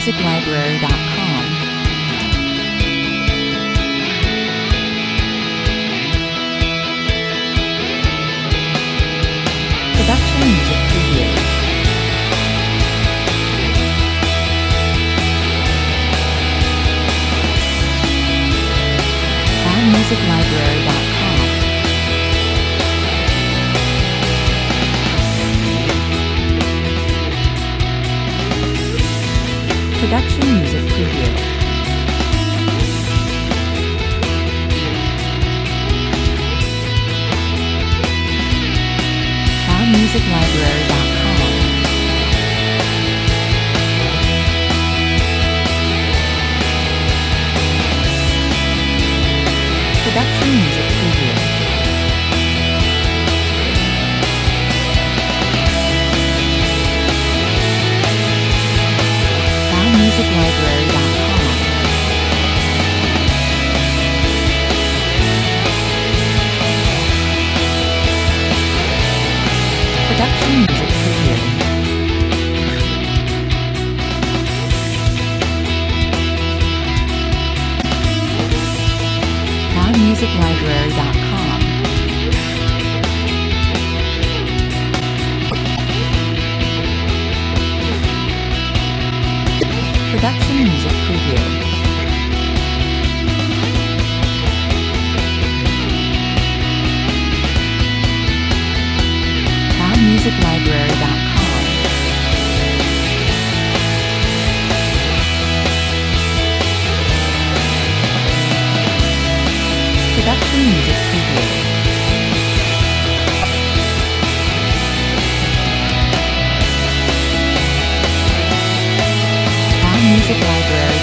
allmusiclibrary.com. Production music preview. allmusiclibrary.com. Production music preview. allmusiclibrary.com. Production music preview. allmusiclibrary.com. Production music preview. allmusiclibrary.com. Production music preview. allmusiclibrary.com. Production music preview. allmusiclibrary.com.